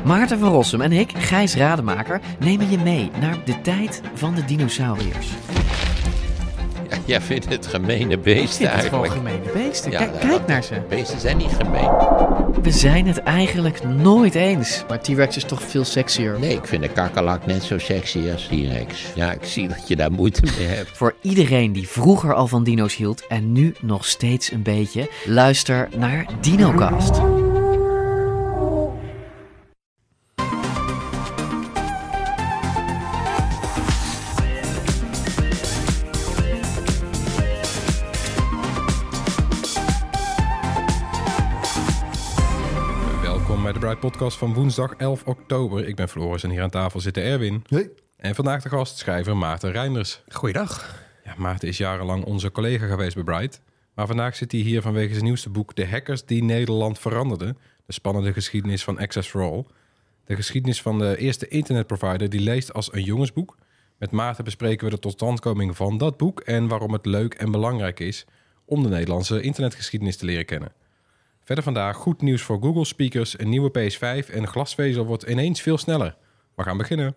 Maarten van Rossum en ik, Gijs Rademaker, nemen je mee naar de tijd van de dinosauriërs. Ja, jij vindt het gemene beesten eigenlijk. Het gewoon gemene beesten. Ja, Kijk naar ze. Beesten zijn niet gemeen. We zijn het eigenlijk nooit eens. Maar T-Rex is toch veel sexier. Nee, ik vind de kakkerlak net zo sexy als T-Rex. Ja, ik zie dat je daar moeite mee hebt. Voor iedereen die vroeger al van dino's hield en nu nog steeds een beetje, luister naar DinoCast. Bij de Bright Podcast van woensdag 11 oktober. Ik ben Floris en hier aan tafel zit Erwin. Hey. En vandaag de gast, schrijver Maarten Reinders. Goeiedag. Ja, Maarten is jarenlang onze collega geweest bij Bright. Maar vandaag zit hij hier vanwege zijn nieuwste boek De Hackers die Nederland veranderden. De spannende geschiedenis van Access for All. De geschiedenis van de eerste internetprovider die leest als een jongensboek. Met Maarten bespreken we de totstandkoming van dat boek en waarom het leuk en belangrijk is om de Nederlandse internetgeschiedenis te leren kennen. Verder vandaag goed nieuws voor Google speakers, een nieuwe PS5 en glasvezel wordt ineens veel sneller. We gaan beginnen.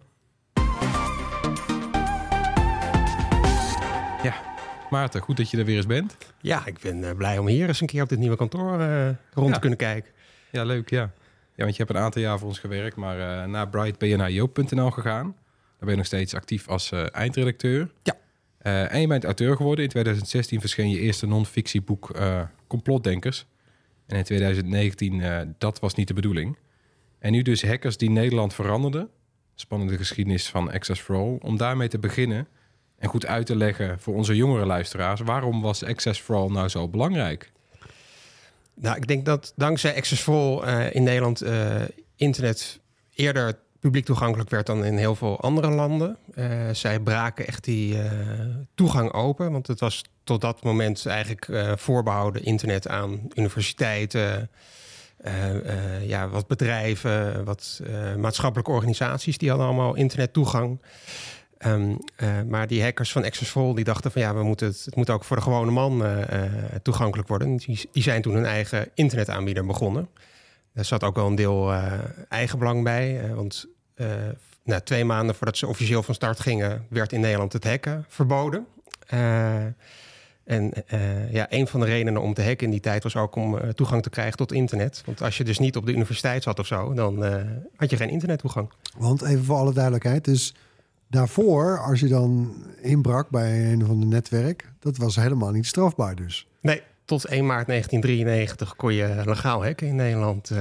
Ja, Maarten, goed dat je er weer eens bent. Ja, ik ben blij om hier eens een keer op dit nieuwe kantoor rond te kunnen kijken. Ja, leuk, ja. Ja, want je hebt een aantal jaar voor ons gewerkt, maar na Bright ben je naar joop.nl gegaan. Daar ben je nog steeds actief als eindredacteur. Ja. En je bent auteur geworden. In 2016 verscheen je eerste non-fictieboek Complotdenkers. En in 2019, dat was niet de bedoeling. En nu dus Hackers die Nederland veranderden. Spannende geschiedenis van Access for All. Om daarmee te beginnen en goed uit te leggen voor onze jongere luisteraars. Waarom was Access for All nou zo belangrijk? Nou, ik denk dat dankzij Access for All in Nederland internet eerder publiek toegankelijk werd dan in heel veel andere landen. Zij braken echt die toegang open, want het was tot dat moment eigenlijk voorbehouden internet aan universiteiten, wat bedrijven, wat maatschappelijke organisaties, die hadden allemaal internettoegang. Maar die hackers van Access for All die dachten van ja, het moet ook voor de gewone man toegankelijk worden. Die zijn toen hun eigen internetaanbieder begonnen. Daar zat ook wel een deel eigenbelang bij. Want 2 maanden voordat ze officieel van start gingen, werd in Nederland het hacken verboden. Een van de redenen om te hacken in die tijd was ook om toegang te krijgen tot internet. Want als je dus niet op de universiteit zat of zo, dan had je geen internettoegang. Want even voor alle duidelijkheid, dus daarvoor, als je dan inbrak bij een van de netwerk, dat was helemaal niet strafbaar dus. Nee, tot 1 maart 1993 kon je legaal hacken in Nederland.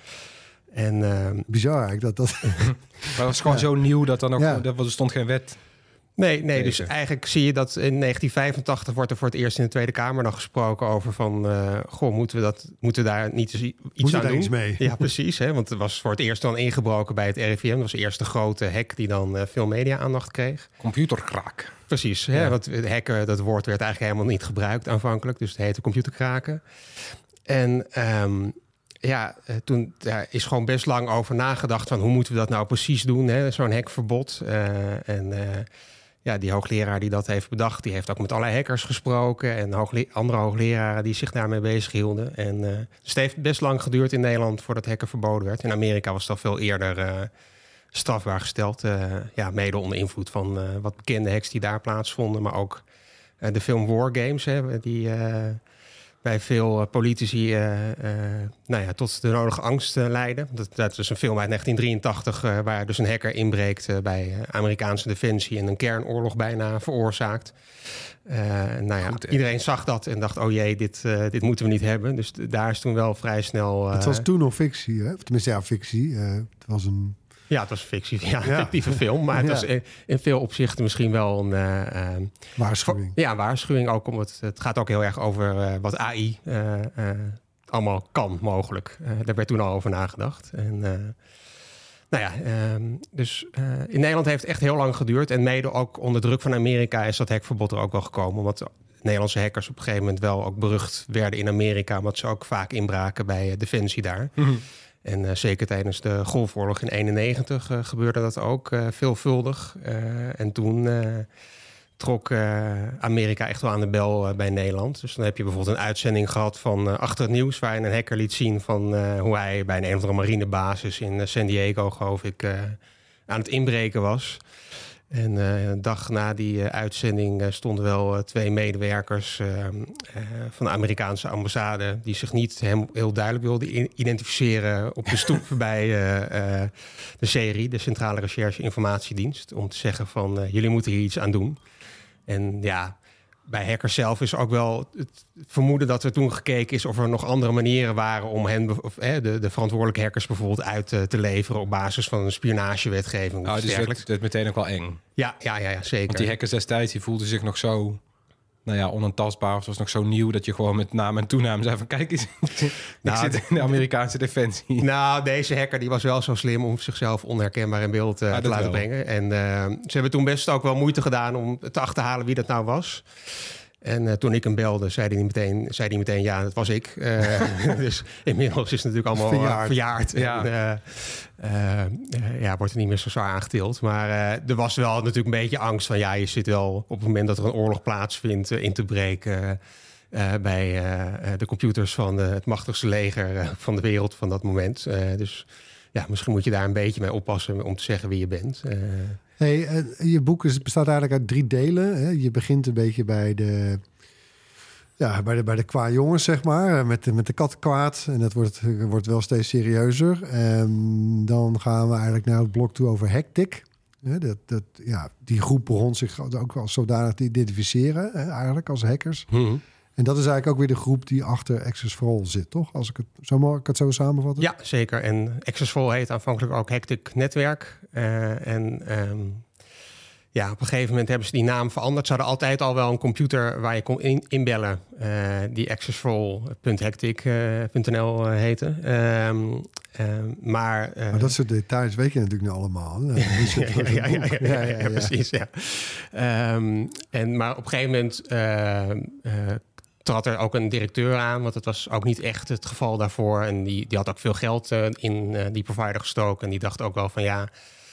Bizar eigenlijk dat. Maar dat was gewoon zo nieuw dat dan ook, er stond geen wet. Nee, dus eigenlijk zie je dat in 1985 wordt er voor het eerst in de Tweede Kamer dan gesproken over van, moeten we daar niet iets aan doen? Iets mee? Ja, precies. Hè? Want het was voor het eerst dan ingebroken bij het RIVM. Dat was de eerste grote hack die dan veel media-aandacht kreeg. Computerkraak. Precies. Hè? Want hacken, dat woord werd eigenlijk helemaal niet gebruikt aanvankelijk. Dus het heette computerkraken. En toen is gewoon best lang over nagedacht van hoe moeten we dat nou precies doen, hè? Zo'n hackverbod. Die hoogleraar die dat heeft bedacht, die heeft ook met allerlei hackers gesproken en andere hoogleraren die zich daarmee bezighielden. En dus het heeft best lang geduurd in Nederland voordat hacken verboden werd. In Amerika was dat veel eerder strafbaar gesteld. Mede onder invloed van wat bekende hacks die daar plaatsvonden, maar ook de film War Games, hè, die bij veel politici tot de nodige angst leiden. Dat is een film uit 1983 waar dus een hacker inbreekt bij Amerikaanse defensie en een kernoorlog bijna veroorzaakt. Iedereen zag dat en dacht, oh jee, dit moeten we niet hebben. Dus daar is toen wel vrij snel. Het was toen nog fictie, hè? Of tenminste, fictie. Het was een. Ja, het was fictie. Ja, een fictieve film. Maar het was in veel opzichten misschien wel een waarschuwing. Ja, waarschuwing. Ook om het gaat ook heel erg over wat AI allemaal kan, mogelijk. Daar werd toen al over nagedacht. Dus in Nederland heeft het echt heel lang geduurd. En mede ook onder druk van Amerika is dat hackverbod er ook wel gekomen. Want Nederlandse hackers op een gegeven moment wel ook berucht werden in Amerika. Omdat ze ook vaak inbraken bij Defensie daar. Mm-hmm. En zeker tijdens de Golfoorlog in 1991 gebeurde dat ook veelvuldig. En toen trok Amerika echt wel aan de bel bij Nederland. Dus dan heb je bijvoorbeeld een uitzending gehad van Achter het Nieuws, waarin een hacker liet zien van hoe hij bij een of andere marinebasis in San Diego, geloof ik, aan het inbreken was. En een dag na die uitzending stonden wel 2 medewerkers van de Amerikaanse ambassade die zich niet heel duidelijk wilden identificeren op de stoep bij de CRI, de Centrale Recherche Informatiedienst, om te zeggen van jullie moeten hier iets aan doen. En ja, bij hackers zelf is ook wel het vermoeden dat er toen gekeken is of er nog andere manieren waren om hen, de verantwoordelijke hackers bijvoorbeeld uit te leveren op basis van een spionagewetgeving. Dus dat is meteen ook wel eng. Ja, zeker. Want die hackers destijds die voelden zich nog zo onantastbaar. Of het was nog zo nieuw dat je gewoon met naam en toenaam zei van kijk eens, ik zit in de Amerikaanse defensie. Nou, deze hacker die was wel zo slim om zichzelf onherkenbaar in beeld te laten brengen. En ze hebben toen best ook wel moeite gedaan om te achterhalen wie dat nou was. En toen ik hem belde, zei hij meteen ja, dat was ik. Dus inmiddels is het natuurlijk allemaal verjaard. Ja. En, wordt er niet meer zo zwaar aangetild. Maar er was wel natuurlijk een beetje angst van je zit wel op het moment dat er een oorlog plaatsvindt in te breken bij de computers van het machtigste leger van de wereld van dat moment. Dus ja, misschien moet je daar een beetje mee oppassen om te zeggen wie je bent. Je boek bestaat eigenlijk uit 3 delen. Hè? Je begint een beetje bij de qua jongens, zeg maar. Met de kat kwaad. En dat wordt wel steeds serieuzer. Dan gaan we eigenlijk naar het blok toe over Hectic. Die groep begon zich ook wel zodanig te identificeren. Eigenlijk als hackers. Mm-hmm. En dat is eigenlijk ook weer de groep die achter Access for All zit, toch? Mag ik het zo samenvatten? Ja, zeker. En Access for All heet aanvankelijk ook Hectic Netwerk. Op een gegeven moment hebben ze die naam veranderd. Ze hadden altijd al wel een computer waar je kon inbellen. Die accessforall.hectic.nl heette. Maar dat soort details weet je natuurlijk nu allemaal. Ja, precies. Ja. Maar op een gegeven moment trad er ook een directeur aan, want het was ook niet echt het geval daarvoor. En die had ook veel geld in die provider gestoken. En die dacht ook wel van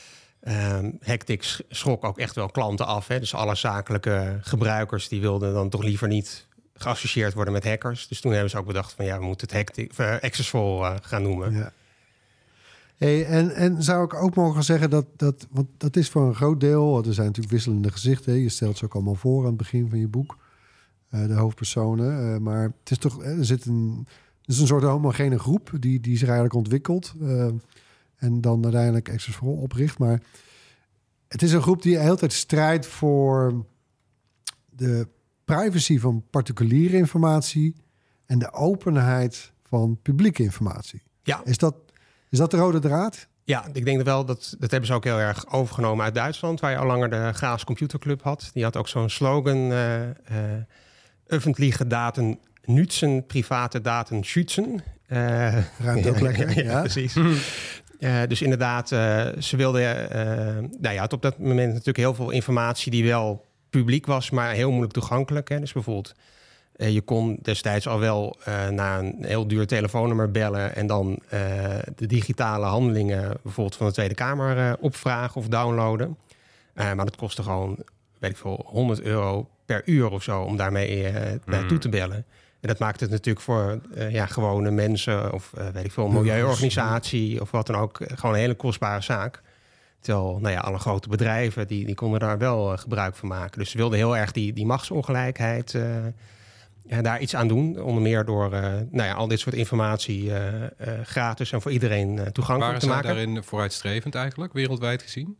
Hectic schrok ook echt wel klanten af. Hè? Dus alle zakelijke gebruikers die wilden dan toch liever niet geassocieerd worden met hackers. Dus toen hebben ze ook bedacht van we moeten het Access for All gaan noemen. Ja. Hey, en zou ik ook mogen zeggen want dat is voor een groot deel, er zijn natuurlijk wisselende gezichten. Je stelt ze ook allemaal voor aan het begin van je boek. De hoofdpersonen. Maar het is toch, er is een soort homogene groep die zich eigenlijk ontwikkelt. En dan uiteindelijk Access for All opricht. Maar het is een groep die de hele tijd strijdt voor de privacy van particuliere informatie en de openheid van publieke informatie. Ja. Is dat de rode draad? Ja, ik denk wel dat hebben ze ook heel erg overgenomen uit Duitsland, waar je al langer de Chaos Computer Club had. Die had ook zo'n slogan: öffentliche Daten nützen, private Daten schützen. Ruimt ook lekker. Ja, precies. Dus inderdaad, ze wilden... je had op dat moment natuurlijk heel veel informatie die wel publiek was, maar heel moeilijk toegankelijk. Hè? Dus bijvoorbeeld, je kon destijds al wel naar een heel duur telefoonnummer bellen en dan de digitale handelingen bijvoorbeeld van de Tweede Kamer opvragen of downloaden. Maar dat kostte gewoon, weet ik veel, €100 per uur of zo om daarmee naartoe te bellen. En dat maakt het natuurlijk voor gewone mensen of weet ik veel, een milieuorganisatie of wat dan ook gewoon een hele kostbare zaak. Terwijl alle grote bedrijven die konden daar wel gebruik van maken. Dus ze wilden heel erg die machtsongelijkheid daar iets aan doen. Onder meer door al dit soort informatie gratis en voor iedereen toegankelijk te maken. Waren ze daarin vooruitstrevend eigenlijk, wereldwijd gezien?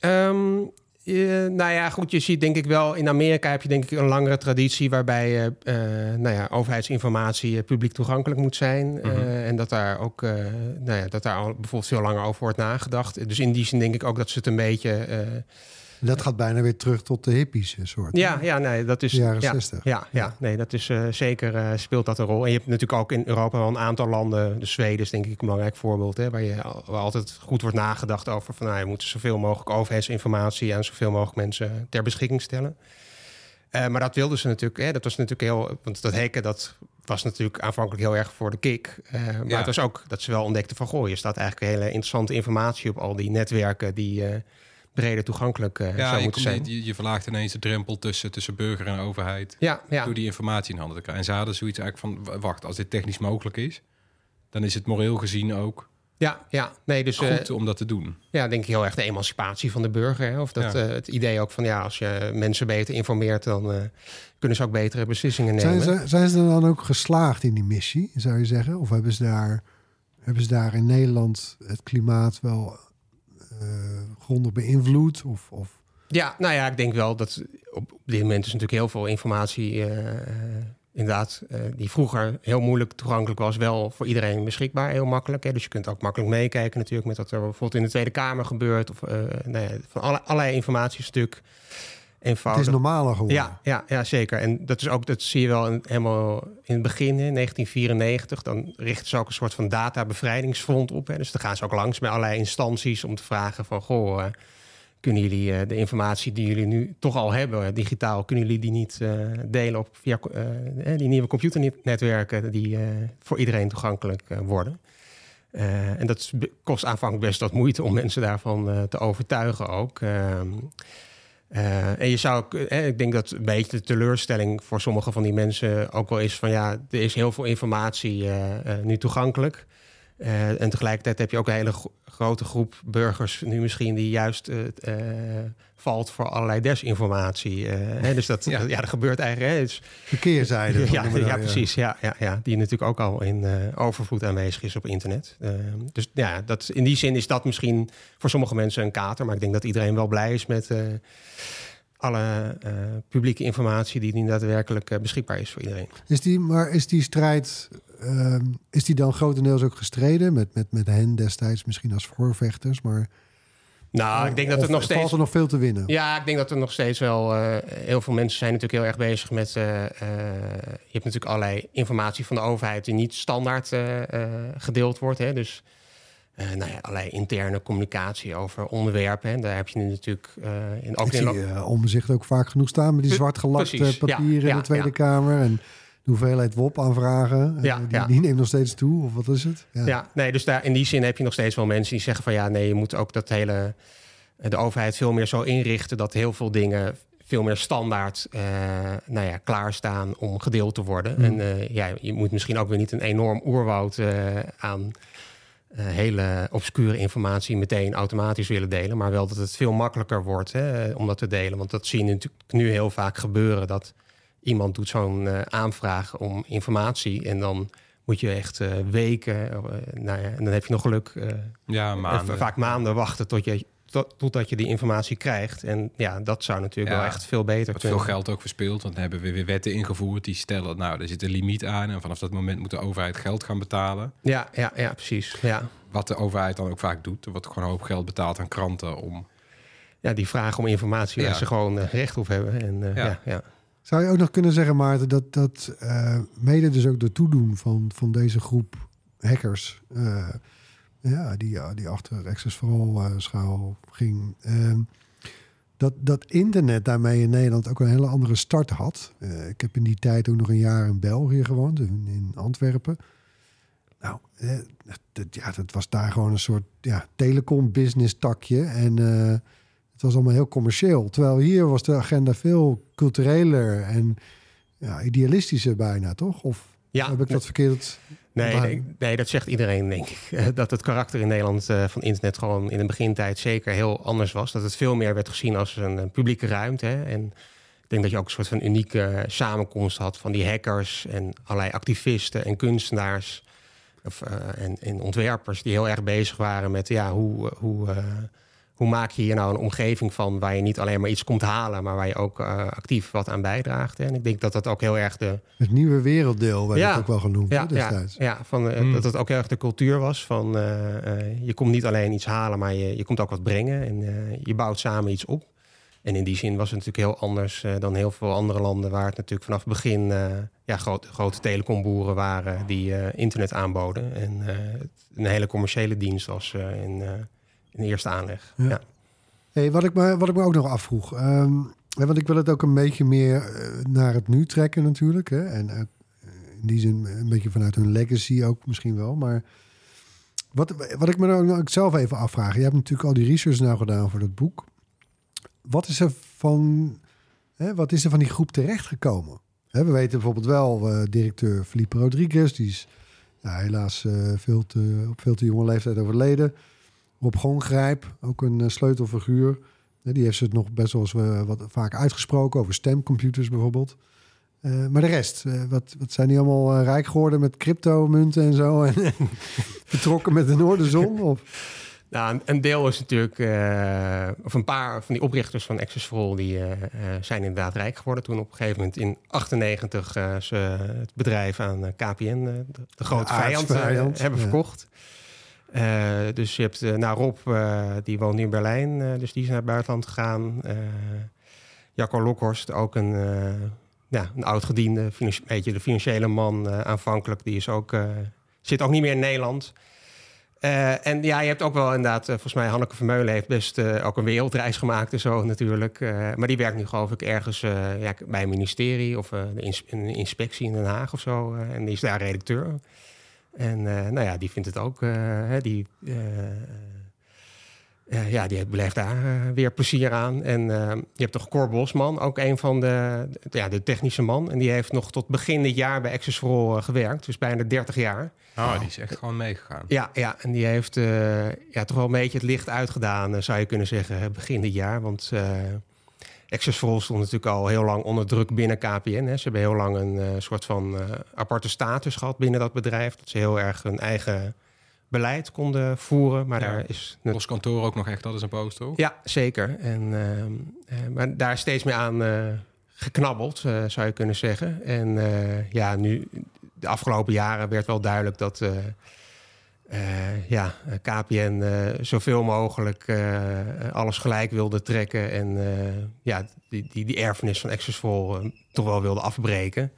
Goed, je ziet denk ik wel... In Amerika heb je denk ik een langere traditie waarbij overheidsinformatie publiek toegankelijk moet zijn. Mm-hmm. En dat daar ook dat daar al bijvoorbeeld veel langer over wordt nagedacht. Dus in die zin denk ik ook dat ze het een beetje... dat gaat bijna weer terug tot de hippies soort. Dat is... De jaren 60. Dat is zeker speelt dat een rol. En je hebt natuurlijk ook in Europa wel een aantal landen... De Zweden is denk ik een belangrijk voorbeeld... Hè, waar altijd goed wordt nagedacht over... van je moet zoveel mogelijk overheidsinformatie... aan zoveel mogelijk mensen ter beschikking stellen. Maar dat wilden ze natuurlijk... dat was natuurlijk heel... Want dat hacken, dat was natuurlijk aanvankelijk heel erg voor de kick. Maar het was ook dat ze wel ontdekten van... je staat eigenlijk hele interessante informatie op al die netwerken... die breder toegankelijk zou moeten zijn. Je verlaagt ineens de drempel tussen burger en overheid. Ja. Door die informatie in handen te krijgen. En ze hadden zoiets eigenlijk van, wacht, als dit technisch mogelijk is, dan is het moreel gezien ook Nee, dus goed om dat te doen. Ja, denk ik heel erg de emancipatie van de burger. Hè? Of dat het idee ook van als je mensen beter informeert, dan kunnen ze ook betere beslissingen nemen. Zijn ze dan ook geslaagd in die missie, zou je zeggen? Of hebben ze daar in Nederland het klimaat wel grondig beïnvloed? Of? Ja, nou ja, ik denk wel dat op dit moment is natuurlijk heel veel informatie inderdaad, die vroeger heel moeilijk toegankelijk was, wel voor iedereen beschikbaar, heel makkelijk. Hè? Dus je kunt ook makkelijk meekijken natuurlijk met wat er bijvoorbeeld in de Tweede Kamer gebeurt. Of van allerlei informatiestuk. Eenvoudig. Het is normaler geworden. Ja, zeker. En dat zie je wel helemaal in het begin, in 1994. Dan richten ze ook een soort van databevrijdingsfront op. Hè? Dus dan gaan ze ook langs bij allerlei instanties om te vragen van, kunnen jullie de informatie die jullie nu toch al hebben, digitaal, kunnen jullie die niet delen via die nieuwe computernetwerken die voor iedereen toegankelijk worden? En dat kost aanvankelijk best wat moeite om mensen daarvan te overtuigen ook. En je zou ook, ik denk dat een beetje de teleurstelling voor sommige van die mensen ook wel is van er is heel veel informatie nu toegankelijk. En tegelijkertijd heb je ook een hele grote groep burgers nu misschien die juist valt voor allerlei desinformatie. Dus dat gebeurt eigenlijk. Dus, de keerzijde. Ja, precies. Ja. Die natuurlijk ook al in overvloed aanwezig is op internet. Dus ja, in die zin is dat misschien voor sommige mensen een kater. Maar ik denk dat iedereen wel blij is met alle publieke informatie die daadwerkelijk beschikbaar is voor iedereen. Is die strijd, is die dan grotendeels ook gestreden met hen destijds misschien als voorvechters, maar ik denk dat het nog steeds valt er nog veel te winnen. Ja, ik denk dat er nog steeds wel heel veel mensen zijn natuurlijk heel erg bezig met. Je hebt natuurlijk allerlei informatie van de overheid die niet standaard gedeeld wordt. Hè? Dus allerlei interne communicatie over onderwerpen. En daar heb je nu natuurlijk Ik zie Omtzigt ook vaak genoeg staan met die zwart gelakte papieren in de Tweede Kamer. En de hoeveelheid WOP-aanvragen, die neemt nog steeds toe, of wat is het? Dus daar, in die zin heb je nog steeds wel mensen die zeggen van je moet ook de overheid veel meer zo inrichten dat heel veel dingen veel meer standaard klaarstaan om gedeeld te worden. En je moet misschien ook weer niet een enorm oerwoud aan hele obscure informatie meteen automatisch willen delen, maar wel dat het veel makkelijker wordt om dat te delen. Want dat zie je natuurlijk nu heel vaak gebeuren, dat iemand doet zo'n aanvraag om informatie en dan moet je echt weken, en dan heb je nog geluk, maanden. Vaak maanden wachten totdat je die informatie krijgt. En dat zou natuurlijk wel echt veel beter kunnen. Veel geld ook verspeeld, want dan hebben we weer wetten ingevoerd die stellen, er zit een limiet aan en vanaf dat moment moet de overheid geld gaan betalen. Ja, precies. Ja. Wat de overheid dan ook vaak doet, er wordt gewoon een hoop geld betaald aan kranten om. Ja, die vragen om informatie waar ze gewoon recht op hebben. En, Zou je ook nog kunnen zeggen, Maarten, dat mede dus ook de toedoen van deze groep hackers, die achter Access for All schuil ging, dat internet daarmee in Nederland ook een hele andere start had. Ik heb in die tijd ook nog een jaar in België gewoond, in Antwerpen. Nou, dat was daar gewoon een soort telecom-business takje. En het was allemaal heel commercieel. Terwijl hier was de agenda veel cultureler en idealistischer bijna, toch? Of heb ik dat verkeerd? Nee, dat zegt iedereen, denk ik. Dat het karakter in Nederland van internet gewoon in de begintijd zeker heel anders was. Dat het veel meer werd gezien als een publieke ruimte. Hè? En ik denk dat je ook een soort van unieke samenkomst had van die hackers en allerlei activisten en kunstenaars en ontwerpers die heel erg bezig waren met hoe maak je hier nou een omgeving van waar je niet alleen maar iets komt halen, maar waar je ook actief wat aan bijdraagt. Hè? En ik denk dat dat ook heel erg het nieuwe werelddeel werd het ook wel genoemd destijds. Dat het ook heel erg de cultuur was van je komt niet alleen iets halen, maar je komt ook wat brengen en je bouwt samen iets op. En in die zin was het natuurlijk heel anders dan heel veel andere landen waar het natuurlijk vanaf het begin grote telecomboeren waren die internet aanboden. En een hele commerciële dienst was in de eerste aanleg. Ja. Hey, wat ik me ook nog afvroeg. Want ik wil het ook een beetje meer naar het nu trekken natuurlijk. Hè? En in die zin een beetje vanuit hun legacy ook misschien wel. Maar wat ik me ook zelf even afvraag. Je hebt natuurlijk al die research nou gedaan voor dat boek. wat is er van die groep terechtgekomen? We weten bijvoorbeeld wel, directeur Felipe Rodriguez, die is helaas op veel te jonge leeftijd overleden. Rob Gongrijp, ook een sleutelfiguur. Die heeft ze het nog best wel eens wat vaak uitgesproken over stemcomputers bijvoorbeeld. Maar de rest, wat zijn die allemaal rijk geworden met cryptomunten en zo? En betrokken met de Noorderzon? Of? Nou, een deel is natuurlijk... of een paar van die oprichters van Access for All... die zijn inderdaad rijk geworden. Toen op een gegeven moment in 1998 ze het bedrijf aan KPN... de grote vijand hebben verkocht. Dus je hebt Rob, die woont nu in Berlijn. Dus die is naar het buitenland gegaan. Jacco Lokhorst, ook een oud-gediende... beetje de financiële man aanvankelijk. Die is ook, zit ook niet meer in Nederland... en je hebt ook wel inderdaad... volgens mij Hanneke Vermeulen heeft best ook een wereldreis gemaakt en zo natuurlijk. Maar die werkt nu geloof ik ergens bij een ministerie... of een inspectie in Den Haag of zo. En die is daar redacteur. En die vindt het ook... die beleeft daar weer plezier aan. En je hebt toch Cor Bosman, ook een van de technische man. En die heeft nog tot begin dit jaar bij Access for All gewerkt. Dus bijna 30 jaar. Die is echt gewoon meegegaan. Ja, en die heeft toch wel een beetje het licht uitgedaan, zou je kunnen zeggen, begin dit jaar. Want Access for All stond natuurlijk al heel lang onder druk binnen KPN. Hè. Ze hebben heel lang een soort van aparte status gehad binnen dat bedrijf. Dat ze heel erg hun eigen beleid konden voeren. Maar daar is... Ons kantoor ook nog echt, dat is een post, toch? Ja, zeker. Maar daar is steeds meer aan geknabbeld, zou je kunnen zeggen. En nu, de afgelopen jaren werd wel duidelijk dat KPN zoveel mogelijk alles gelijk wilde trekken. En die erfenis van Access for All toch wel wilde afbreken.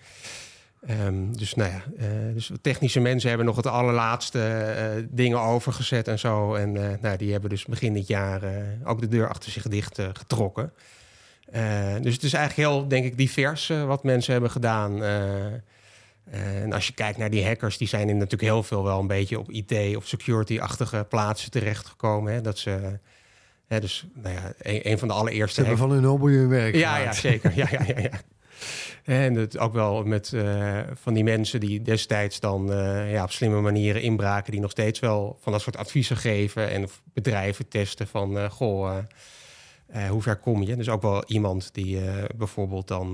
Dus technische mensen hebben nog het allerlaatste dingen overgezet en zo. En die hebben dus begin dit jaar ook de deur achter zich dicht getrokken. Dus het is eigenlijk heel, denk ik, divers wat mensen hebben gedaan. En als je kijkt naar die hackers, die zijn in natuurlijk heel veel wel een beetje op IT of security-achtige plaatsen terechtgekomen. Hè? Dat ze... een van de allereerste... Ze hebben van hun hobby hun werk gemaakt. Ja, zeker. Ja. En het ook wel met van die mensen die destijds dan op slimme manieren inbraken... die nog steeds wel van dat soort adviezen geven... en bedrijven testen van, hoe ver kom je? Dus ook wel iemand die bijvoorbeeld dan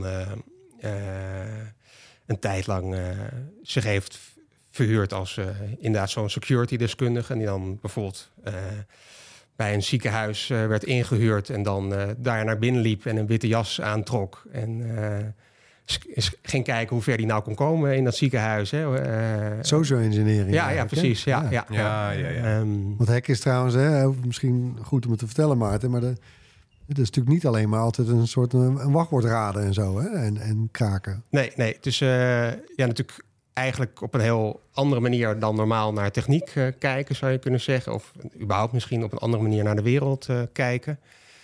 een tijd lang zich heeft verhuurd... als inderdaad zo'n security-deskundige. En die dan bijvoorbeeld... bij een ziekenhuis werd ingehuurd en dan daar naar binnen liep en een witte jas aantrok. En ging kijken hoe ver die nou kon komen in dat ziekenhuis. Social engineering. Ja, precies. Ja. Want hack is trouwens, misschien goed om het te vertellen, Maarten, maar het is natuurlijk niet alleen maar altijd een soort een wachtwoord raden en zo, hè? En kraken. Nee, het is natuurlijk eigenlijk op een heel andere manier dan normaal naar techniek kijken, zou je kunnen zeggen. Of überhaupt misschien op een andere manier naar de wereld kijken.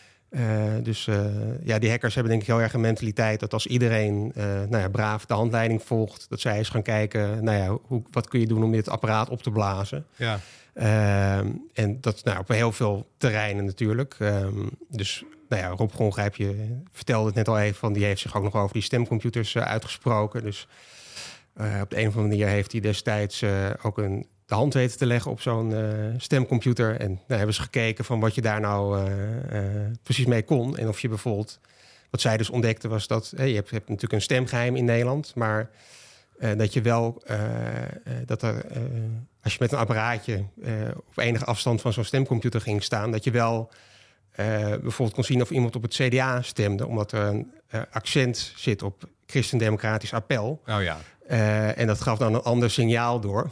Die hackers hebben denk ik heel erg een mentaliteit dat als iedereen braaf de handleiding volgt, dat zij eens gaan kijken, wat kun je doen om dit apparaat op te blazen. Ja. En dat op heel veel terreinen natuurlijk. Rob Gongrijp, je vertelde het net al even, van die heeft zich ook nog over die stemcomputers uitgesproken. Dus op de een of andere manier heeft hij destijds ook de hand weten te leggen op zo'n stemcomputer. En daar hebben ze gekeken van wat je daar nou precies mee kon. En of je bijvoorbeeld... Wat zij dus ontdekte was dat... je hebt natuurlijk een stemgeheim in Nederland. Maar dat je wel... als je met een apparaatje op enige afstand van zo'n stemcomputer ging staan... dat je wel bijvoorbeeld kon zien of iemand op het CDA stemde. Omdat er een accent zit op christendemocratisch appel. Oh ja. En dat gaf dan een ander signaal door.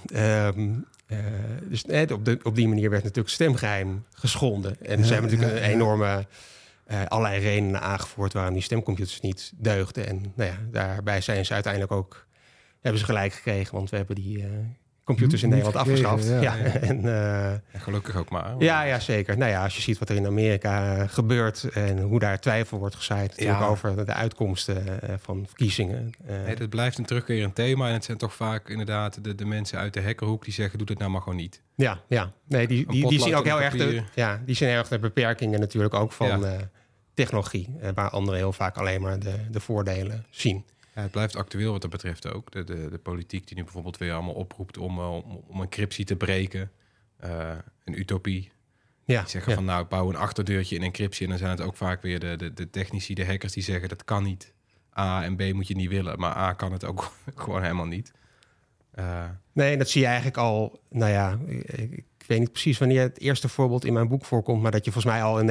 Op die manier werd natuurlijk stemgeheim geschonden. En ze hebben natuurlijk een enorme... allerlei redenen aangevoerd waarom die stemcomputers niet deugden. En daarbij zijn ze uiteindelijk ook... hebben ze gelijk gekregen, want we hebben die computers in Nederland afgeschaft. En gelukkig ook maar. Ja, zeker. Als je ziet wat er in Amerika gebeurt en hoe daar twijfel wordt gezaaid over de uitkomsten van verkiezingen. Het blijft een terugkerend thema en het zijn toch vaak inderdaad de mensen uit de hackerhoek die zeggen, doe dit nou maar gewoon niet. Ja. Nee, die zien ook heel erg die zien heel erg de beperkingen natuurlijk ook van technologie, waar anderen heel vaak alleen maar de voordelen zien. Ja, het blijft actueel wat dat betreft ook. De politiek die nu bijvoorbeeld weer allemaal oproept om encryptie te breken. Een utopie. Ja, Die zeggen van nou, bouw een achterdeurtje in encryptie. En dan zijn het ook vaak weer de technici, de hackers die zeggen dat kan niet. A en B moet je niet willen. Maar A kan het ook gewoon helemaal niet. Nee, dat zie je eigenlijk al. Nou ja, ik weet niet precies wanneer het eerste voorbeeld in mijn boek voorkomt. Maar dat je volgens mij al in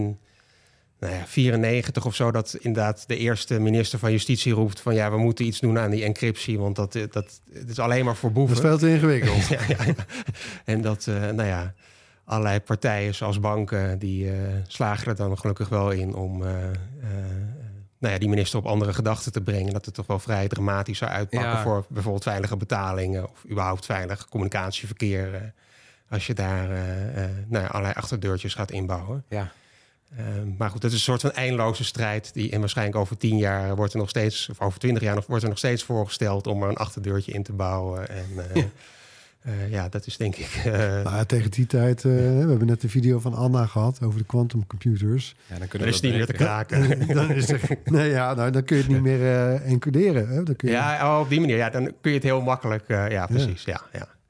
1994 of zo, dat inderdaad de eerste minister van Justitie roept van ja, we moeten iets doen aan die encryptie. Want dat het is alleen maar voor boeven. Dat is veel te ingewikkeld. ja. En dat, allerlei partijen zoals banken, die slagen er dan gelukkig wel in om die minister op andere gedachten te brengen. Dat het toch wel vrij dramatisch zou uitpakken voor bijvoorbeeld veilige betalingen of überhaupt veilig communicatieverkeer. Als je daar allerlei achterdeurtjes gaat inbouwen. Ja. Maar goed, dat is een soort van eindeloze strijd. En waarschijnlijk over 10 jaar wordt er nog steeds, of over 20 jaar wordt er nog steeds voorgesteld om er een achterdeurtje in te bouwen. En dat is denk ik. Tegen die tijd, we hebben net de video van Anna gehad over de quantum computers. Ja, dan is het niet meer te kraken. Dan kun je het niet meer encoderen. Hè? Dan kun je... op die manier. Ja, dan kun je het heel makkelijk. Precies. Ja.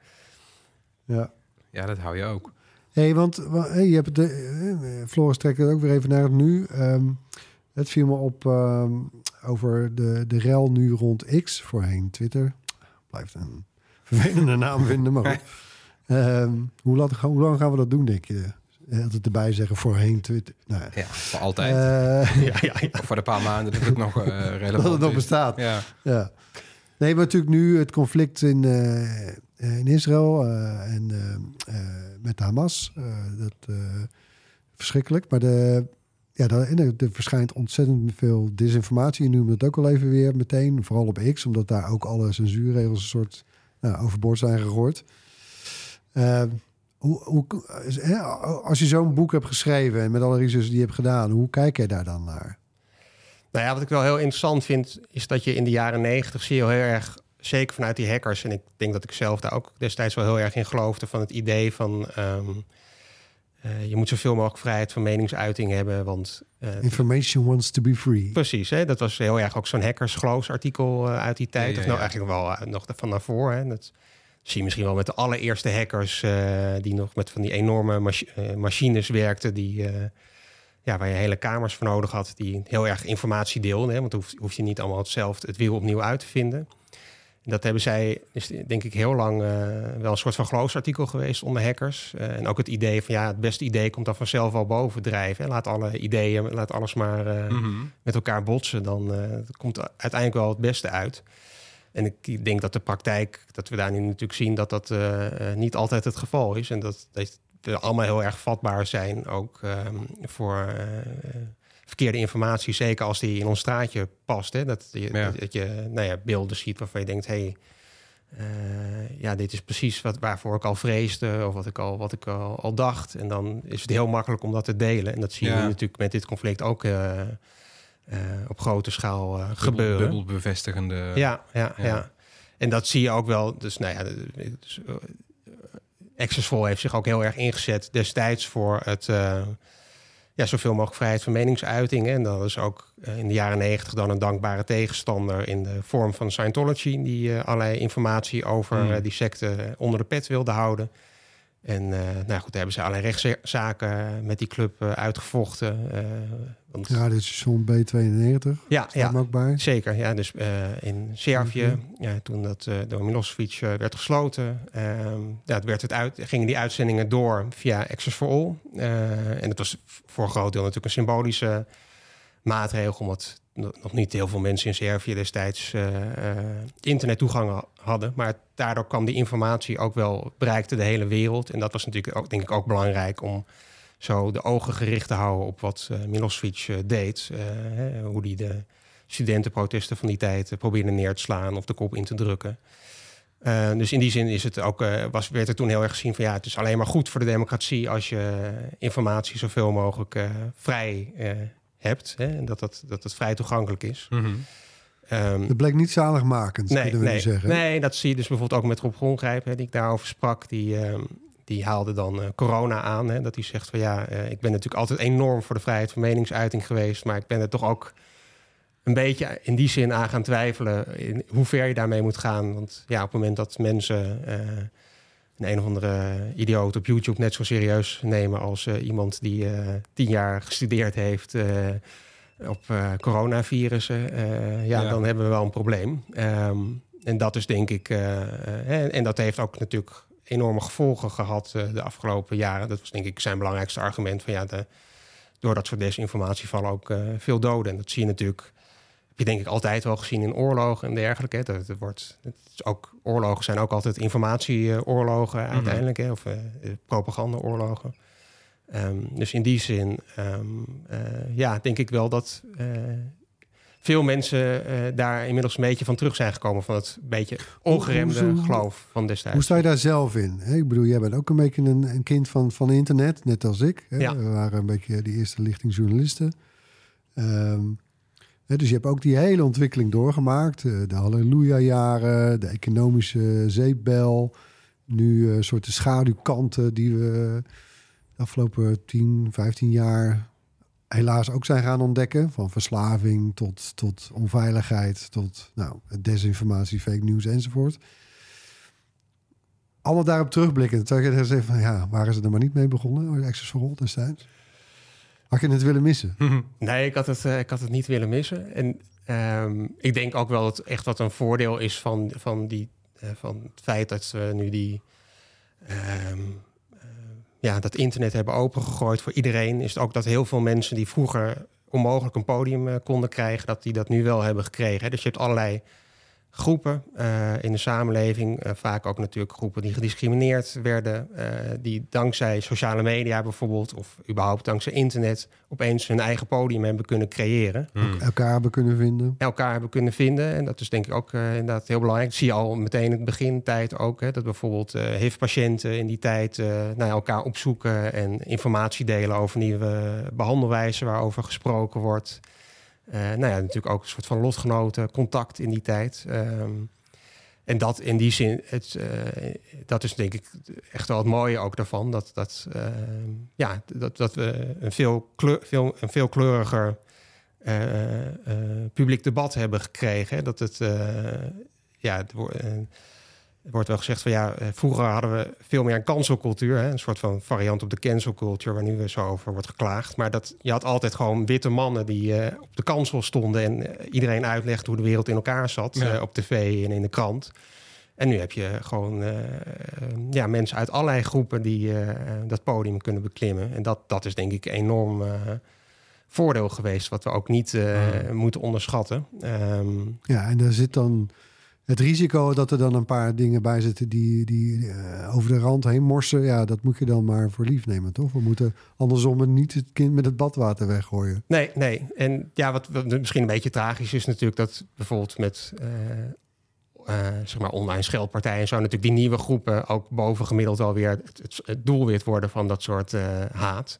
Ja, dat hou je ook. Want je hebt Floris trekt het ook weer even naar het nu. Het viel me op over de rel nu rond X, voorheen Twitter. Blijft een vervelende naam vinden, maar goed. Hoe lang gaan we dat doen, denk je? Altijd erbij zeggen voorheen Twitter. Nou, ja, voor altijd. Of voor een paar maanden dat het nog relevant dat het nog bestaat. Ja. Nee, maar natuurlijk nu het conflict in Israël en met de Hamas. Verschrikkelijk. Maar er verschijnt ontzettend veel disinformatie. Je noemt het ook al even weer meteen. Vooral op X, omdat daar ook alle censuurregels een soort overboord zijn gegooid. Als je zo'n boek hebt geschreven en met alle research die je hebt gedaan, hoe kijk jij daar dan naar? Nou ja, wat ik wel heel interessant vind, is dat je in de jaren 90 zie je heel erg, zeker vanuit die hackers, en ik denk dat ik zelf daar ook destijds wel heel erg in geloofde, van het idee van je moet zoveel mogelijk vrijheid van meningsuiting hebben, want information wants to be free. Precies, hè? Dat was heel erg ook zo'n hackersgeloofsartikel uit die tijd, of eigenlijk wel nog van daarvoor. Hè? Dat zie je misschien wel met de allereerste hackers die nog met van die enorme machines werkten, die waar je hele kamers voor nodig had, die heel erg informatie deelden. Hè? Want hoef je niet allemaal het wiel opnieuw uit te vinden. En dat hebben zij, is denk ik heel lang wel een soort van geloofsartikel geweest onder hackers. En ook het idee van het beste idee komt dan vanzelf wel bovendrijven. Hè? Laat alles maar met elkaar botsen. Dan komt uiteindelijk wel het beste uit. En ik denk dat de praktijk, dat we daar nu natuurlijk zien dat niet altijd het geval is. En dat we allemaal heel erg vatbaar zijn ook voor verkeerde informatie. Zeker als die in ons straatje past. Hè? Dat je beelden ziet waarvan je denkt, dit is precies waarvoor ik al vreesde of wat ik al dacht. En dan is het heel makkelijk om dat te delen. En dat zie je natuurlijk met dit conflict ook op grote schaal gebeuren. Dubbel bevestigende. Ja. En dat zie je ook wel. Dus Accessful heeft zich ook heel erg ingezet destijds voor het zoveel mogelijk vrijheid van meningsuiting. En dat is ook in de jaren 90 dan een dankbare tegenstander in de vorm van Scientology, die allerlei informatie over die secte onder de pet wilde houden. En daar hebben ze allerlei rechtszaken met die club uitgevochten. Dit is zo'n B92. Ja, ook bij. Zeker. Ja, dus in Servië, toen dat door Milosevic werd gesloten, gingen die uitzendingen door via Access for All. En dat was voor een groot deel natuurlijk een symbolische maatregel, omdat nog niet heel veel mensen in Servië destijds internettoegang hadden. Maar daardoor kwam die informatie ook wel, bereikte de hele wereld. En dat was natuurlijk ook, denk ik, ook belangrijk om zo de ogen gericht te houden op wat Milosevic deed. Hoe die de studentenprotesten van die tijd probeerde neer te slaan of de kop in te drukken. Dus in die zin is het ook, werd er toen heel erg gezien van het is alleen maar goed voor de democratie als je informatie zoveel mogelijk vrij hebt. En dat het vrij toegankelijk is. Dat bleek niet zaligmakend, kunnen we nu zeggen. Nee, dat zie je dus bijvoorbeeld ook met Rob Grongrijp, die ik daarover sprak. Die die haalde dan corona aan. Hè, dat hij zegt van ik ben natuurlijk altijd enorm voor de vrijheid van meningsuiting geweest. Maar ik ben er toch ook een beetje in die zin aan gaan twijfelen in hoe ver je daarmee moet gaan. Want op het moment dat mensen een of andere idioot op YouTube net zo serieus nemen als iemand die 10 jaar gestudeerd heeft op coronavirussen, dan hebben we wel een probleem. En dat is denk ik, en dat heeft ook natuurlijk enorme gevolgen gehad de afgelopen jaren. Dat was denk ik zijn belangrijkste argument van door dat soort desinformatie vallen ook veel doden. En dat zie je natuurlijk, heb je denk ik altijd wel gezien in oorlogen en dergelijke. Oorlogen zijn ook altijd informatieoorlogen uiteindelijk, of propagandaoorlogen. Dus in die zin, denk ik wel dat veel mensen daar inmiddels een beetje van terug zijn gekomen van het beetje ongeremde geloof van destijds. Hoe sta je daar zelf in? Ik bedoel, jij bent ook een beetje een kind van internet, net als ik. Ja. We waren een beetje die eerste lichting journalisten. Dus je hebt ook die hele ontwikkeling doorgemaakt. De halleluja-jaren, de economische zeepbel. Nu een soort de schaduwkanten die we de afgelopen 10, 15 jaar helaas ook zijn gaan ontdekken. Van verslaving tot onveiligheid, tot desinformatie, fake news enzovoort. Allemaal daarop terugblikken. Zou je zeggen van waren ze er maar niet mee begonnen? Access for All destijds. Had je het willen missen? Nee, ik had het niet willen missen. En ik denk ook wel dat echt wat een voordeel is van het feit dat we nu dat internet hebben opengegooid voor iedereen. Is het ook dat heel veel mensen die vroeger onmogelijk een podium konden krijgen, dat die dat nu wel hebben gekregen. Dus je hebt allerlei groepen in de samenleving, vaak ook natuurlijk groepen die gediscrimineerd werden, die dankzij sociale media bijvoorbeeld, of überhaupt dankzij internet, opeens hun eigen podium hebben kunnen creëren. Elkaar hebben kunnen vinden. En dat is denk ik ook inderdaad heel belangrijk. Dat zie je al meteen in het begintijd ook, dat bijvoorbeeld HIV-patiënten in die tijd elkaar opzoeken en informatie delen over nieuwe behandelwijzen waarover gesproken wordt. Natuurlijk ook een soort van lotgenoten, contact in die tijd. En dat in die zin, dat is denk ik echt wel het mooie ook daarvan. Dat we een veel kleuriger publiek debat hebben gekregen. Dat het, er wordt wel gezegd van vroeger hadden we veel meer een cancelcultuur. Een soort van variant op de cancelculture waar nu zo over wordt geklaagd. Maar je had altijd gewoon witte mannen die op de kansel stonden en iedereen uitlegde hoe de wereld in elkaar zat op tv en in de krant. En nu heb je gewoon mensen uit allerlei groepen die dat podium kunnen beklimmen. En dat is denk ik een enorm voordeel geweest, wat we ook niet moeten onderschatten. En daar zit dan het risico dat er dan een paar dingen bij zitten die over de rand heen morsen. Ja, dat moet je dan maar voor lief nemen, toch? We moeten andersom niet het kind met het badwater weggooien. Nee. En wat misschien een beetje tragisch is natuurlijk dat bijvoorbeeld met online scheldpartijen en zo natuurlijk die nieuwe groepen ook bovengemiddeld alweer het doelwit worden van dat soort haat.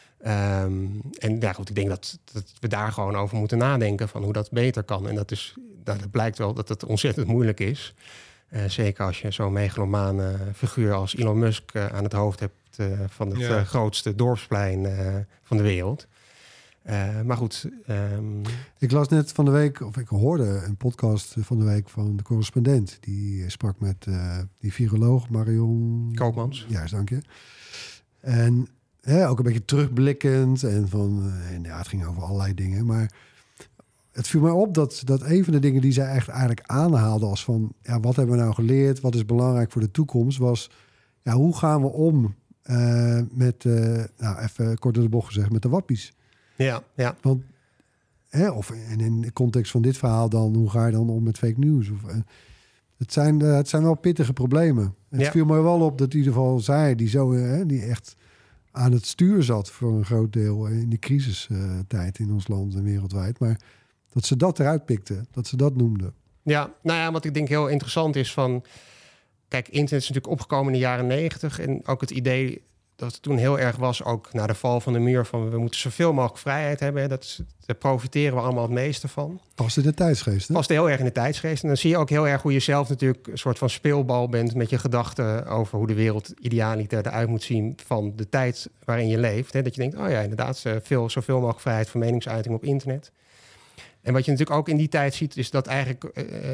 Ik denk dat we daar gewoon over moeten nadenken van hoe dat beter kan. En dat blijkt wel dat het ontzettend moeilijk is. Zeker als je zo'n megalomane figuur als Elon Musk aan het hoofd hebt van het grootste dorpsplein van de wereld. Maar goed. Ik las net van de week, of ik hoorde een podcast van de week van de correspondent. Die sprak met die viroloog Marion Koopmans. Juist, dank je. En ook een beetje terugblikkend. En het ging over allerlei dingen. Maar het viel mij op dat een van de dingen die zij eigenlijk aanhaalde als van, wat hebben we nou geleerd? Wat is belangrijk voor de toekomst? Was, hoe gaan we om met, even kort door de bocht gezegd, met de wappies? Ja. Want, en in de context van dit verhaal dan, hoe ga je dan om met fake news? Het zijn wel pittige problemen. Het viel mij wel op dat in ieder geval zij, die echt aan het stuur zat voor een groot deel in die crisistijd in ons land en wereldwijd. Maar dat ze dat eruit pikte, dat ze dat noemde. Ja, wat ik denk heel interessant is van, kijk, internet is natuurlijk opgekomen in de jaren 90 en ook het idee het toen heel erg was, ook na de val van de muur, van we moeten zoveel mogelijk vrijheid hebben. Hè. Daar profiteren we allemaal het meeste van. Past in de tijdsgeest, hè? Past heel erg in de tijdsgeest. En dan zie je ook heel erg hoe je zelf natuurlijk een soort van speelbal bent met je gedachten over hoe de wereld idealiter eruit moet zien van de tijd waarin je leeft. Hè. Dat je denkt, oh ja, inderdaad, zoveel mogelijk vrijheid van meningsuiting op internet. En wat je natuurlijk ook in die tijd ziet, is dat eigenlijk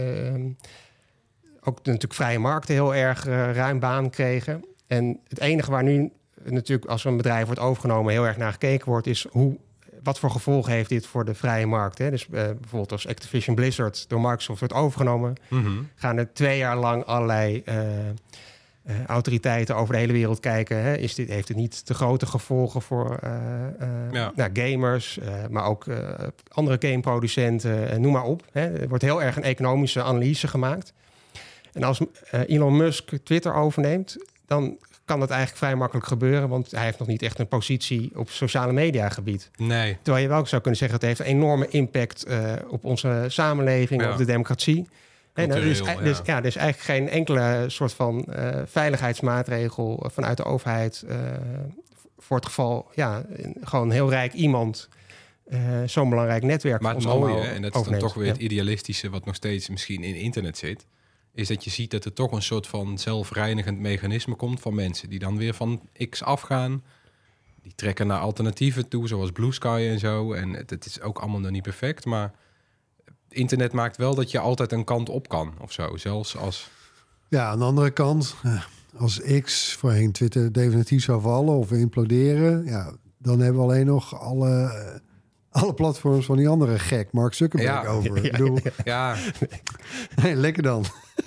ook natuurlijk vrije markten heel erg ruim baan kregen. En het enige waar nu natuurlijk als een bedrijf wordt overgenomen heel erg naar gekeken wordt, is wat voor gevolgen heeft dit voor de vrije markt. Hè? Dus bijvoorbeeld als Activision Blizzard door Microsoft wordt overgenomen, gaan er 2 jaar lang allerlei autoriteiten over de hele wereld kijken. Hè? Heeft het niet te grote gevolgen voor gamers, maar ook andere gameproducenten, noem maar op. Hè? Er wordt heel erg een economische analyse gemaakt. En als Elon Musk Twitter overneemt, dan kan dat eigenlijk vrij makkelijk gebeuren, want hij heeft nog niet echt een positie op sociale media gebied. Nee. Terwijl je wel zou kunnen zeggen dat het heeft een enorme impact op onze samenleving, op de democratie. Er is eigenlijk geen enkele soort van veiligheidsmaatregel vanuit de overheid voor het geval, gewoon heel rijk iemand zo'n belangrijk netwerk. Maar het mooie, en dat is dan toch weer het idealistische wat nog steeds misschien in internet zit, is dat je ziet dat er toch een soort van zelfreinigend mechanisme komt van mensen die dan weer van X afgaan. Die trekken naar alternatieven toe, zoals Blue Sky en zo. En het is ook allemaal nog niet perfect, maar internet maakt wel dat je altijd een kant op kan of zo. Zelfs als... Ja, aan de andere kant, als X voorheen Twitter definitief zou vallen of imploderen, dan hebben we alleen nog alle platforms van die andere gek, Mark Zuckerberg, over. Ik bedoel, nee, lekker dan.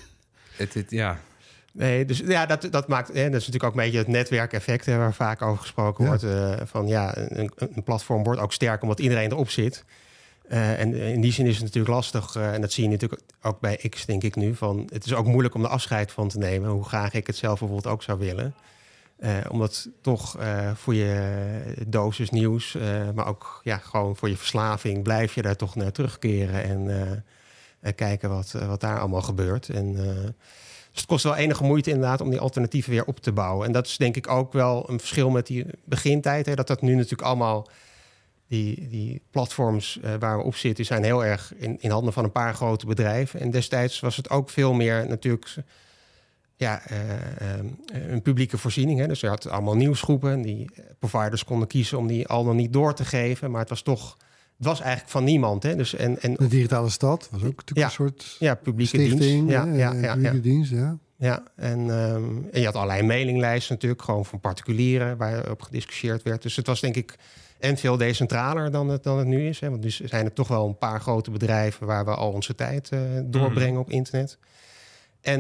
Nee, dus dat maakt. Dat is natuurlijk ook een beetje het netwerkeffect waar vaak over gesproken wordt. Een platform wordt ook sterk omdat iedereen erop zit. En in die zin is het natuurlijk lastig. En dat zie je natuurlijk ook bij X, denk ik nu. Van, het is ook moeilijk om er afscheid van te nemen. Hoe graag ik het zelf bijvoorbeeld ook zou willen. Omdat toch voor je dosis nieuws, maar ook gewoon voor je verslaving, blijf je daar toch naar terugkeren en kijken wat daar allemaal gebeurt. En dus het kost wel enige moeite inderdaad om die alternatieven weer op te bouwen. En dat is denk ik ook wel een verschil met die begintijd. Hè, dat nu natuurlijk allemaal die platforms waar we op zitten, zijn heel erg in handen van een paar grote bedrijven. En destijds was het ook veel meer natuurlijk een publieke voorziening. Hè. Dus je had allemaal nieuwsgroepen. Die providers konden kiezen om die al dan niet door te geven. Maar het was eigenlijk van niemand. Hè. Dus, de digitale stad was ook natuurlijk een soort publieke stichting. dienst. Publieke dienst, Ja, en je had allerlei mailinglijsten natuurlijk, gewoon van particulieren waarop gediscussieerd werd. Dus het was denk ik veel decentraler dan het nu is. Hè. Want nu zijn er toch wel een paar grote bedrijven waar we al onze tijd doorbrengen op internet. En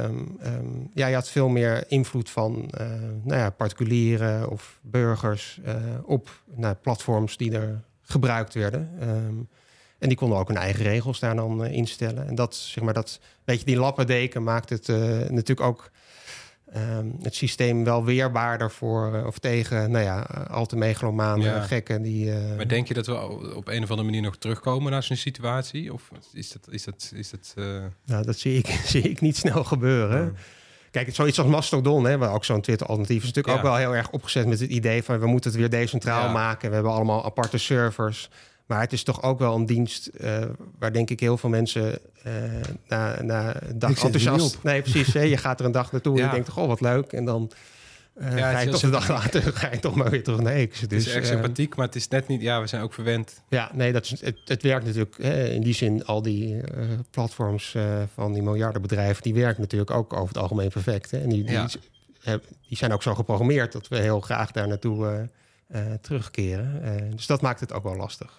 je had veel meer invloed van particulieren of burgers op platforms die er gebruikt werden. En die konden ook hun eigen regels daar dan instellen. En dat beetje die lappendeken maakt het natuurlijk ook het systeem wel weerbaarder voor of tegen al te megalomane gekken. Maar denk je dat we op een of andere manier nog terugkomen naar zo'n situatie? Of is dat Nou, dat zie ik niet snel gebeuren. Kijk, zoiets als Mastodon, waar ook zo'n Twitter-alternatief is natuurlijk ook wel heel erg opgezet met het idee van we moeten het weer decentraal maken. We hebben allemaal aparte servers. Maar het is toch ook wel een dienst waar denk ik heel veel mensen na een dag enthousiast... Nee, precies. Je gaat er een dag naartoe en je denkt, wat leuk. En dan ga je toch de dag later ga je toch maar weer terug naar X. Het is echt sympathiek, maar het is net niet... Ja, we zijn ook verwend. Ja, nee, het werkt natuurlijk... in die zin, al die platforms van die miljardenbedrijven... die werken natuurlijk ook over het algemeen perfect. Hè? En die zijn ook zo geprogrammeerd... dat we heel graag daar naartoe terugkeren. Dus dat maakt het ook wel lastig.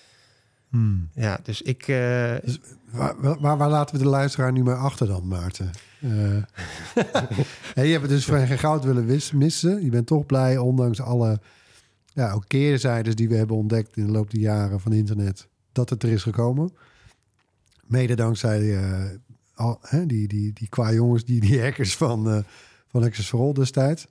Ja, dus ik... Dus waar laten we de luisteraar nu maar achter dan, Maarten? Je hebt het dus van geen goud willen missen. Je bent toch blij, ondanks alle ook keerzijdes die we hebben ontdekt in de loop der jaren van internet, dat het er is gekomen. Mede dankzij die qua jongens, die hackers van Access for All destijds.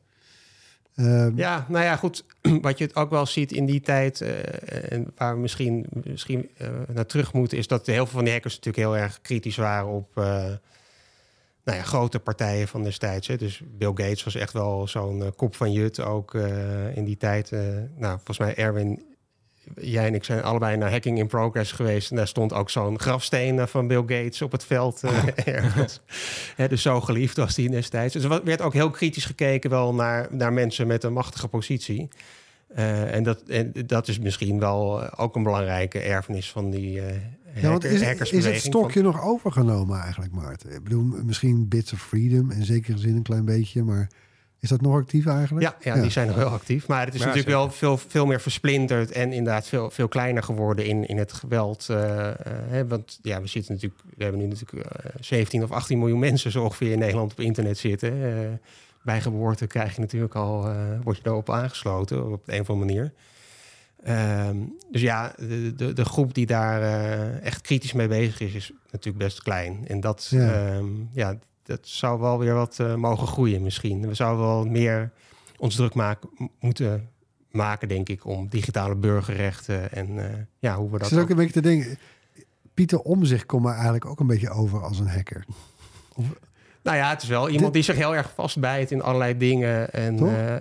Goed. Wat je het ook wel ziet in die tijd... en waar we misschien naar terug moeten... is dat heel veel van die hackers natuurlijk heel erg kritisch waren op grote partijen van destijds. Hè. Dus Bill Gates was echt wel zo'n kop van jut ook in die tijd. Volgens mij Erwin, jij en ik zijn allebei naar Hacking in Progress geweest. En daar stond ook zo'n grafsteen van Bill Gates op het veld ergens. Dus zo geliefd was hij destijds. Dus er werd ook heel kritisch gekeken wel naar mensen met een machtige positie. En dat is misschien wel ook een belangrijke erfenis van die hackersbeweging. Is het stokje nog overgenomen eigenlijk, Maarten? Ik bedoel, misschien Bits of Freedom in zekere zin een klein beetje, maar is dat nog actief eigenlijk? Ja, die zijn nog wel actief. Maar het is natuurlijk wel veel meer versplinterd en inderdaad veel kleiner geworden in het geweld. Want we hebben nu natuurlijk 17 of 18 miljoen mensen zo ongeveer in Nederland op internet zitten. Bij geboorte krijg je natuurlijk al, word je daarop aangesloten op een of andere manier. Dus de groep die daar echt kritisch mee bezig is natuurlijk best klein. En dat zou wel weer wat mogen groeien misschien. We zouden wel meer ons druk moeten maken, denk ik, om digitale burgerrechten en hoe we dat... Het is ook een beetje te denken, Pieter Omtzigt komt maar eigenlijk ook een beetje over als een hacker. Het is wel iemand die zich heel erg vastbijt in allerlei dingen. En,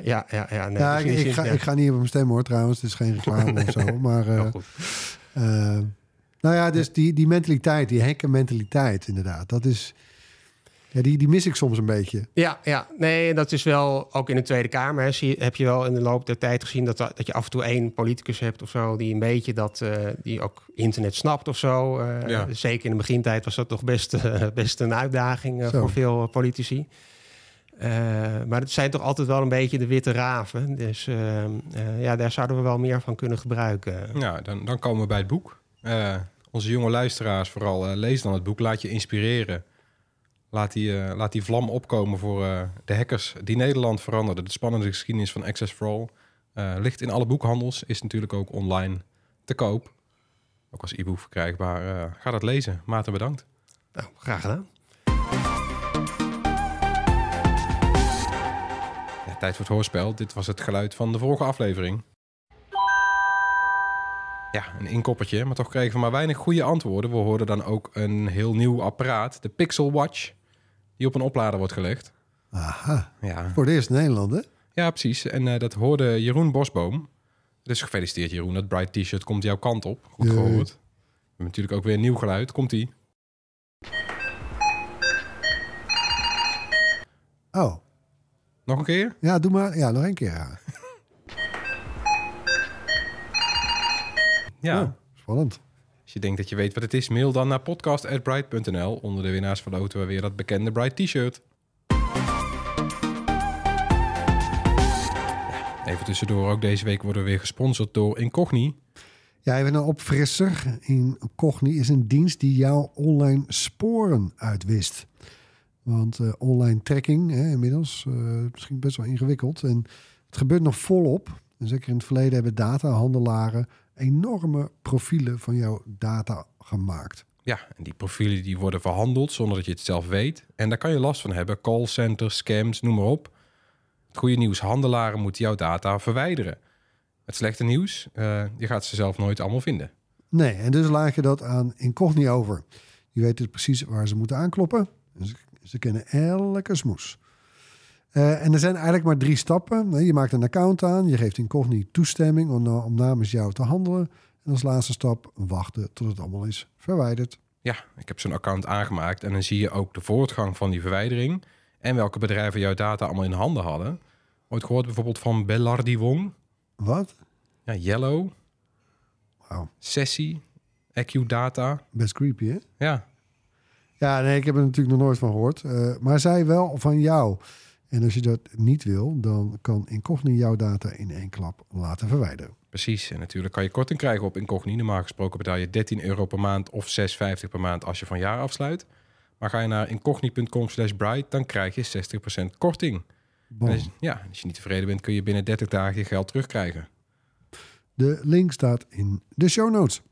ik ga niet op hem stemmen hoor trouwens. Het is geen reclame of zo. Maar dus die mentaliteit, die hackermentaliteit inderdaad. Dat is... Ja, die mis ik soms een beetje. Nee, dat is wel ook in de Tweede Kamer. Heb je wel in de loop der tijd gezien dat je af en toe één politicus hebt of zo die een beetje die ook internet snapt of zo. Zeker in de begintijd was dat toch best een uitdaging voor veel politici. Maar het zijn toch altijd wel een beetje de witte raven. Dus daar zouden we wel meer van kunnen gebruiken. Ja, dan komen we bij het boek. Onze jonge luisteraars vooral, lees dan het boek. Laat je inspireren. Laat die vlam opkomen voor de hackers die Nederland veranderden. De spannende geschiedenis van Access for All. Ligt in alle boekhandels. Is natuurlijk ook online te koop. Ook als e-book verkrijgbaar. Ga dat lezen. Maarten, bedankt. Nou, graag gedaan. Ja, tijd voor het hoorspel. Dit was het geluid van de vorige aflevering. Ja, een inkoppertje. Maar toch kregen we maar weinig goede antwoorden. We hoorden dan ook een heel nieuw apparaat. De Pixel Watch. Die op een oplader wordt gelegd. Aha, ja. Voor het eerst in Nederland, hè? Ja, precies. En dat hoorde Jeroen Bosboom. Dus gefeliciteerd Jeroen. Dat Bright T-shirt komt jouw kant op. Goed gehoord. We hebben natuurlijk ook weer een nieuw geluid. Komt-ie. Oh. Nog een keer? Ja, doe maar. Ja, nog een keer. Ja. Ja. Spannend. Als je denkt dat je weet wat het is, mail dan naar podcast@bright.nl. Onder de winnaars verloten we weer dat bekende Bright T-shirt. Ja, even tussendoor, ook deze week worden we weer gesponsord door Incogni. Ja, even een opfrisser. Incogni is een dienst die jouw online sporen uitwist. Want online tracking, inmiddels, misschien best wel ingewikkeld. En het gebeurt nog volop. En zeker in het verleden hebben datahandelaren enorme profielen van jouw data gemaakt. Ja, en die profielen die worden verhandeld zonder dat je het zelf weet. En daar kan je last van hebben. Callcenters, scams, noem maar op. Het goede nieuws, handelaren moeten jouw data verwijderen. Het slechte nieuws, je gaat ze zelf nooit allemaal vinden. Nee, en dus laat je dat aan Incogni over. Die weten precies waar ze moeten aankloppen. Ze kennen elke smoes. En er zijn eigenlijk maar 3 stappen. Je maakt een account aan, je geeft Incogni toestemming om namens jou te handelen. En als laatste stap wachten tot het allemaal is verwijderd. Ja, ik heb zo'n account aangemaakt en dan zie je ook de voortgang van die verwijdering en welke bedrijven jouw data allemaal in handen hadden. Ooit gehoord bijvoorbeeld van Bellardi Wong? Wat? Ja, Yellow. Wow. Sessie. AccuData. Best creepy, hè? Ja. Ja, nee, ik heb er natuurlijk nog nooit van gehoord. Maar zij wel van jou. En als je dat niet wil, dan kan Incogni jouw data in 1 klap laten verwijderen. Precies. En natuurlijk kan je korting krijgen op Incogni. Normaal gesproken betaal je €13 per maand of €6,50 per maand als je van jaar afsluit. Maar ga je naar incogni.com/bright, dan krijg je 60% korting. Dus, als je niet tevreden bent, kun je binnen 30 dagen je geld terugkrijgen. De link staat in de show notes.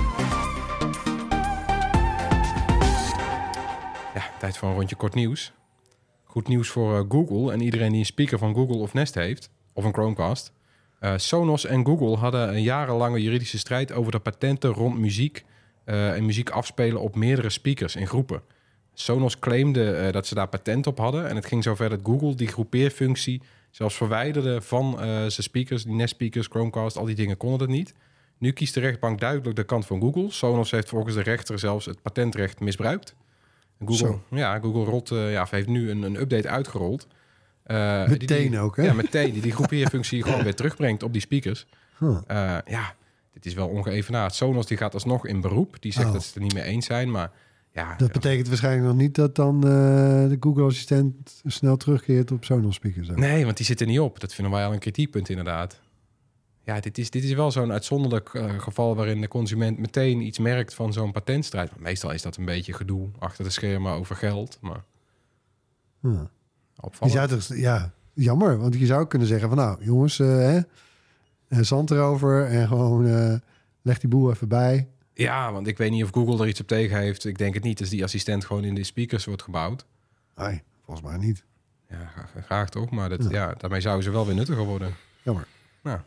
Ja, tijd voor een rondje kort nieuws. Goed nieuws voor Google en iedereen die een speaker van Google of Nest heeft, of een Chromecast. Sonos en Google hadden een jarenlange juridische strijd over de patenten rond muziek en muziek afspelen op meerdere speakers in groepen. Sonos claimde dat ze daar patent op hadden. En het ging zover dat Google die groepeerfunctie zelfs verwijderde van zijn speakers. Die Nest speakers, Chromecast, al die dingen konden het niet. Nu kiest de rechtbank duidelijk de kant van Google. Sonos heeft volgens de rechter zelfs het patentrecht misbruikt. En Google heeft nu een update uitgerold. Meteen ook, hè? Ja, meteen. Die groepeerfunctie gewoon weer terugbrengt op die speakers. Dit is wel ongeëvenaard. Sonos die gaat alsnog in beroep. Die zegt dat ze het er niet mee eens zijn, maar... Ja, dat betekent waarschijnlijk nog niet dat dan de Google-assistent snel terugkeert op Sonos-speakers. Nee, want die zit er niet op. Dat vinden wij al een kritiekpunt inderdaad. Ja, dit is wel zo'n uitzonderlijk geval waarin de consument meteen iets merkt van zo'n patentstrijd. Meestal is dat een beetje gedoe achter de schermen over geld, maar opvallend. Jammer, want je zou kunnen zeggen van nou, jongens, zand erover en gewoon leg die boel even bij. Ja, want ik weet niet of Google er iets op tegen heeft. Ik denk het niet, als die assistent gewoon in de speakers wordt gebouwd. Nee, volgens mij niet. Ja, graag toch, maar daarmee zouden ze wel weer nuttiger worden. Jammer. Nou.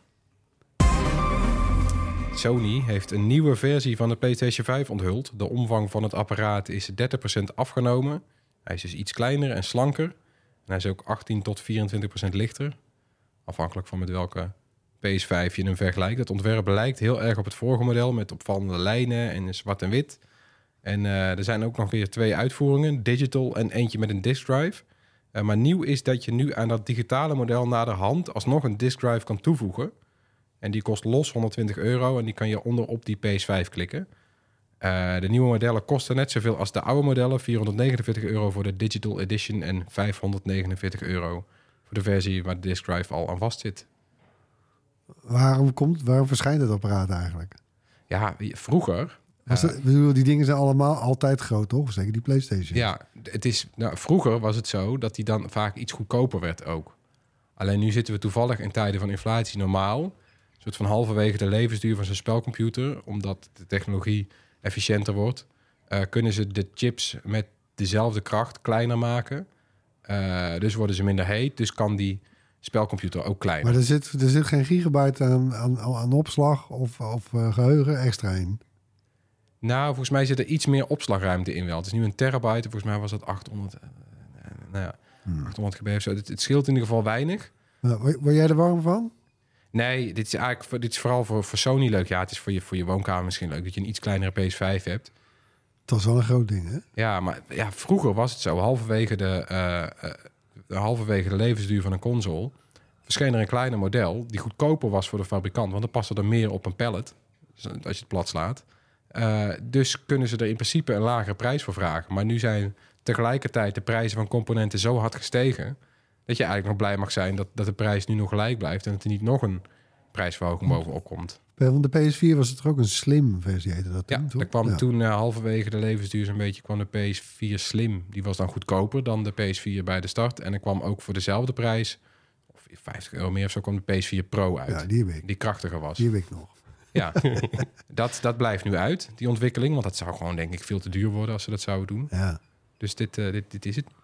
Sony heeft een nieuwe versie van de PlayStation 5 onthuld. De omvang van het apparaat is 30% afgenomen. Hij is dus iets kleiner en slanker. En hij is ook 18 tot 24% lichter. Afhankelijk van met welke PS5 je hem vergelijkt. Het ontwerp lijkt heel erg op het vorige model met opvallende lijnen en zwart en wit. En er zijn ook nog weer 2 uitvoeringen, digital en eentje met een disk drive. Maar nieuw is dat je nu aan dat digitale model naderhand alsnog een disk drive kan toevoegen. En die kost los €120 en die kan je onderop die PS5 klikken. De nieuwe modellen kosten net zoveel als de oude modellen. €449 voor de digital edition en €549 voor de versie waar de disk drive al aan vast zit. Waarom verschijnt het apparaat eigenlijk? Ja, vroeger... die dingen zijn allemaal altijd groot, toch? Zeker die PlayStation. Ja, vroeger was het zo dat die dan vaak iets goedkoper werd ook. Alleen nu zitten we toevallig in tijden van inflatie normaal. Een soort van halverwege de levensduur van zo'n spelcomputer. Omdat de technologie efficiënter wordt. Kunnen ze de chips met dezelfde kracht kleiner maken. Dus worden ze minder heet. Dus kan die spelcomputer ook kleiner. Maar er zit geen gigabyte aan opslag of geheugen extra in. Nou, volgens mij zit er iets meer opslagruimte in wel. Het is nu een terabyte. Volgens mij was dat 800 GB of zo. Het scheelt in ieder geval weinig. Word jij er warm van? Nee, dit is vooral voor Sony leuk. Ja, het is voor je woonkamer misschien leuk dat je een iets kleinere PS5 hebt. Dat is wel een groot ding, hè? Ja, maar vroeger was het zo. Halverwege de levensduur van een console verscheen er een kleiner model die goedkoper was voor de fabrikant. Want dan paste er meer op een pallet, als je het plat slaat. Dus kunnen ze er in principe een lagere prijs voor vragen. Maar nu zijn tegelijkertijd de prijzen van componenten zo hard gestegen dat je eigenlijk nog blij mag zijn dat de prijs nu nog gelijk blijft en dat er niet nog een prijsverhoging bovenop komt. Van de PS4 was het er ook een slim versie, heette dat toen, ja, toch? Er kwam toen halverwege de levensduur zo'n beetje kwam de PS4 Slim. Die was dan goedkoper dan de PS4 bij de start. En er kwam ook voor dezelfde prijs, of €50 meer of zo, kwam de PS4 Pro uit. Ja, die heb ik. Die krachtiger was. Die heb ik nog. Ja, dat blijft nu uit, die ontwikkeling. Want dat zou gewoon, denk ik, veel te duur worden als ze dat zouden doen. Ja. Dus dit is het.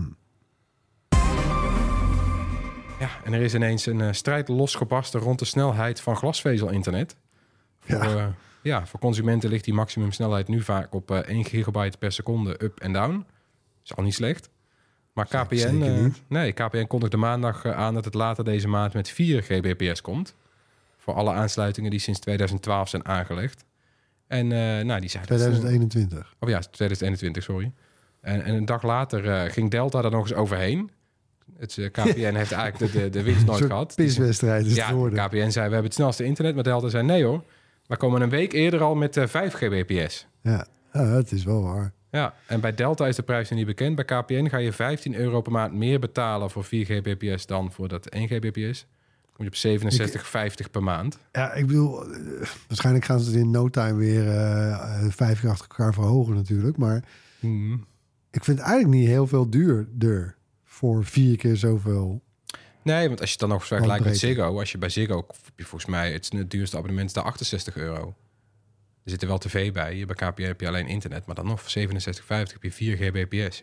Ja, en er is ineens een strijd losgebarsten rond de snelheid van glasvezel-internet. Voor consumenten ligt die maximumsnelheid nu vaak op 1 gigabyte per seconde up en down. Dat is al niet slecht. Maar KPN kondigde maandag aan dat het later deze maand met 4 gbps komt. Voor alle aansluitingen die sinds 2012 zijn aangelegd. En die zeiden... 2021. 2021, sorry. En een dag later ging Delta er nog eens overheen. Het KPN heeft eigenlijk de winst nooit gehad. Piswedstrijd is het geworden. KPN zei, we hebben het snelste internet. Maar Delta zei, nee hoor. We komen een week eerder al met 5 gbps. Ja, het is wel waar. Ja, en bij Delta is de prijs nog niet bekend. Bij KPN ga je €15 per maand meer betalen voor 4 gbps dan voor dat 1 gbps. Kom je op €67,50 per maand. Ja, ik bedoel, waarschijnlijk gaan ze het in no time weer 5 keer achter elkaar verhogen natuurlijk. Maar ik vind het eigenlijk niet heel veel duurder voor 4 keer zoveel. Nee, want als je het dan nog vergelijkt met Ziggo, als je bij Ziggo, heb je volgens mij het duurste abonnement is daar €68. Er zit er wel tv bij. Bij KPN heb je alleen internet, maar dan nog voor €67,50 heb je 4 gbps.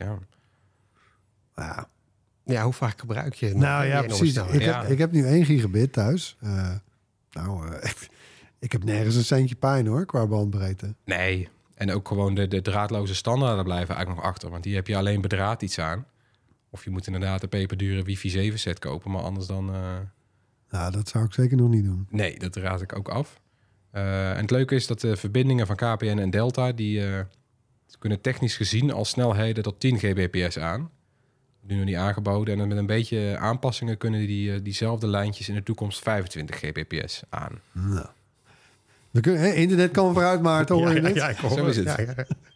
Ja, hoe vaak gebruik je? Nou ja, precies. Ik heb nu 1 gigabit thuis. Ik heb nergens een centje pijn hoor, qua bandbreedte. Nee, En ook gewoon de draadloze standaarden blijven eigenlijk nog achter. Want die heb je alleen bedraad iets aan. Of je moet inderdaad een peperdure wifi 7 set kopen. Maar anders dan... Nou, dat zou ik zeker nog niet doen. Nee, dat raad ik ook af. En het leuke is dat de verbindingen van KPN en Delta... die kunnen technisch gezien al snelheden tot 10 gbps aan. Nu nog niet aangeboden. En met een beetje aanpassingen kunnen diezelfde lijntjes in de toekomst 25 gbps aan. Nou. We kunnen, internet kan vooruit, Maarten, hoor je het? Ja, ik hoor Zo is het. Ja.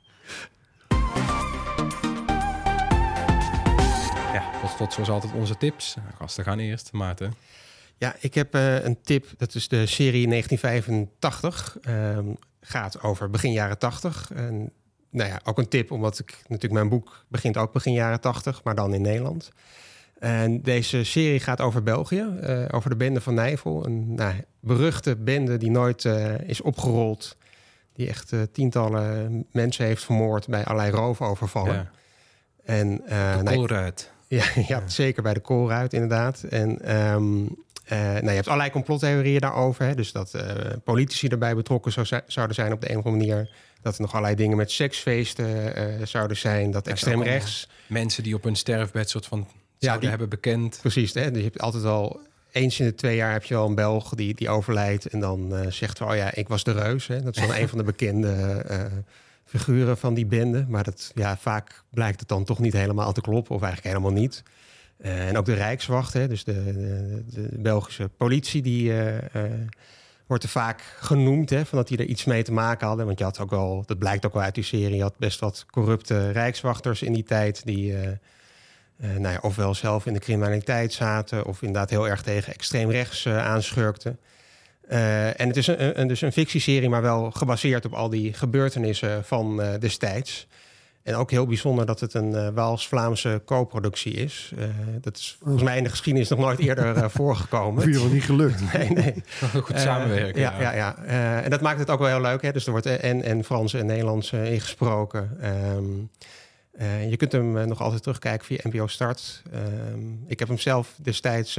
Ja, tot zoals altijd onze tips. Gasten gaan eerst. Maarten. Ja, ik heb een tip. Dat is de serie 1985. Gaat over begin jaren 80. En, nou ja, ook een tip, omdat mijn boek begint ook begin jaren 80, maar dan in Nederland. En deze serie gaat over België, over de bende van Nijvel. Een beruchte bende die nooit is opgerold. Die echt tientallen mensen heeft vermoord bij allerlei roofovervallen. Ja. En, De Koolruit. Ja, zeker bij de Koolruit inderdaad. En je hebt allerlei complottheorieën daarover. Hè? Dus dat politici erbij betrokken zouden zijn op de een of andere manier. Dat er nog allerlei dingen met seksfeesten zouden zijn. Dat extreem rechts... Mensen die op hun sterfbed soort van zouden hebben bekend. Precies, hè? Dus je hebt altijd al... Eens in de 2 jaar heb je wel een Belg die overlijdt. En dan zegt hij, ik was de reus. Hè? Dat is dan een van de bekende figuren van die bende. Maar vaak blijkt het dan toch niet helemaal te kloppen. Of eigenlijk helemaal niet. En ook de Rijkswacht, hè? Dus de Belgische politie, die wordt er vaak genoemd. Hè? Van dat die er iets mee te maken hadden. Want je had ook wel, dat blijkt ook wel uit die serie... je had best wat corrupte Rijkswachters in die tijd... die ofwel zelf in de criminaliteit zaten... of inderdaad heel erg tegen extreem rechts aanschurkten. En het is dus een fictieserie, maar wel gebaseerd op al die gebeurtenissen van destijds. En ook heel bijzonder dat het een Waals-Vlaamse co-productie is. Dat is volgens mij in de geschiedenis nog nooit eerder voorgekomen. Of hier niet gelukt. Nee. Goed samenwerken. Ja. En dat maakt het ook wel heel leuk. Hè? Dus er wordt en Frans en Nederlands ingesproken. Je kunt hem nog altijd terugkijken via NPO Start. Ik heb hem zelf destijds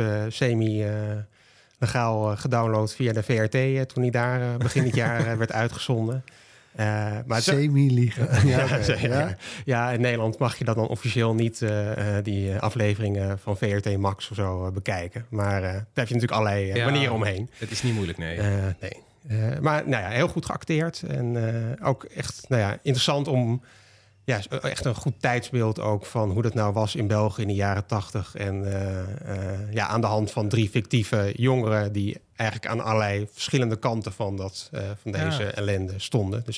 legaal gedownload via de VRT... toen hij daar begin dit jaar werd uitgezonden. Maar semi-liegen. Ja, in Nederland mag je dat dan officieel niet... die afleveringen van VRT Max of zo bekijken. Maar daar heb je natuurlijk allerlei manieren omheen. Het is niet moeilijk, nee. Nee. Maar heel goed geacteerd. En ook echt interessant om... Ja, echt een goed tijdsbeeld ook van hoe dat nou was in België in de jaren 80. En aan de hand van 3 fictieve jongeren... die eigenlijk aan allerlei verschillende kanten van deze ellende stonden. Dus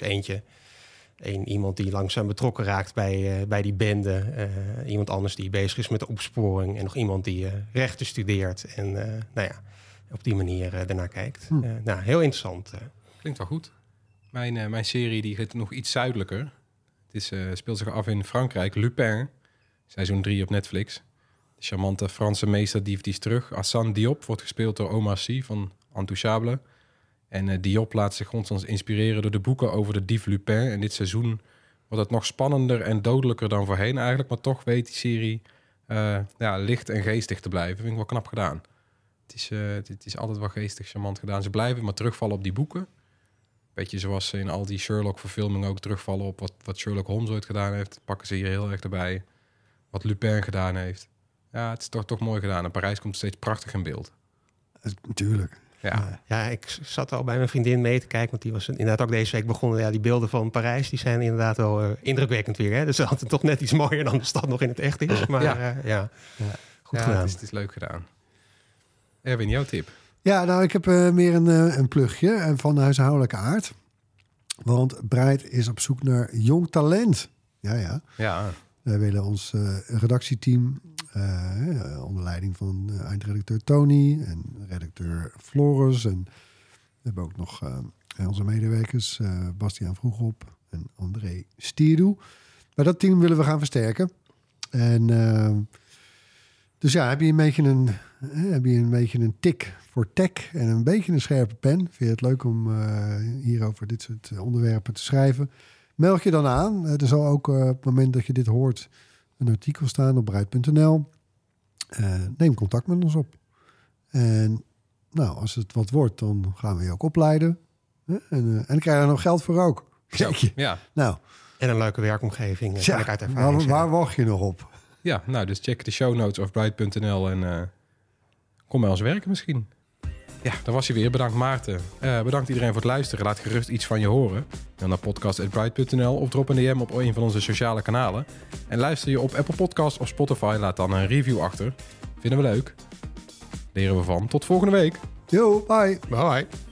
iemand die langzaam betrokken raakt bij die bende. Iemand anders die bezig is met de opsporing. En nog iemand die rechten studeert. En op die manier daarnaar kijkt. Heel interessant. Klinkt wel goed. Mijn serie die gaat nog iets zuidelijker... Het speelt zich af in Frankrijk. Lupin, seizoen 3 op Netflix. De charmante Franse meester die is terug. Hassan Diop wordt gespeeld door Omar Sy van Intouchable. En Diop laat zich constant inspireren door de boeken over de dief Lupin. En dit seizoen wordt het nog spannender en dodelijker dan voorheen eigenlijk. Maar toch weet die serie licht en geestig te blijven. Vind ik wel knap gedaan. Het is altijd wel geestig, charmant gedaan. Ze blijven maar terugvallen op die boeken. Beetje zoals ze in al die Sherlock-verfilmingen ook terugvallen op wat Sherlock Holmes ooit gedaan heeft. Pakken ze hier heel erg erbij. Wat Lupin gedaan heeft. Ja, het is toch mooi gedaan. En Parijs komt steeds prachtig in beeld. Natuurlijk. Ja, ik zat al bij mijn vriendin mee te kijken. Want die was inderdaad ook deze week begonnen. Ja, die beelden van Parijs, die zijn inderdaad wel indrukwekkend weer. Hè? Dus dat het toch net iets mooier dan de stad nog in het echt is. Maar goed gedaan. Het is leuk gedaan. Erwin, jouw tip? Ja, nou, ik heb meer een plugje van huishoudelijke aard. Want Breit is op zoek naar jong talent. Ja. Wij willen ons redactieteam, onder leiding van eindredacteur Tony en redacteur Floris. En we hebben ook nog onze medewerkers, Bastiaan Vroegop en André Stierdoe. Maar dat team willen we gaan versterken. En dus heb je een beetje een tik voor tech en een beetje een scherpe pen. Vind je het leuk om hier over dit soort onderwerpen te schrijven? Meld je dan aan. Er zal ook op het moment dat je dit hoort een artikel staan op breit.nl. Neem contact met ons op. En als het wat wordt, dan gaan we je ook opleiden. En dan krijg je er nog geld voor ook. Kijk je. Ja. Nou, En een leuke werkomgeving. Kan ik uit ervaring waar zeggen. wacht je nog op? Ja, nou, dus check de show notes of bright.nl en kom bij ons werken misschien. Ja, daar was je weer. Bedankt Maarten. Bedankt iedereen voor het luisteren. Laat gerust iets van je horen. Dan naar podcast@bright.nl of drop een DM op een van onze sociale kanalen. En luister je op Apple Podcasts of Spotify, laat dan een review achter. Vinden we leuk. Leren we van. Tot volgende week. Yo, bye. Bye.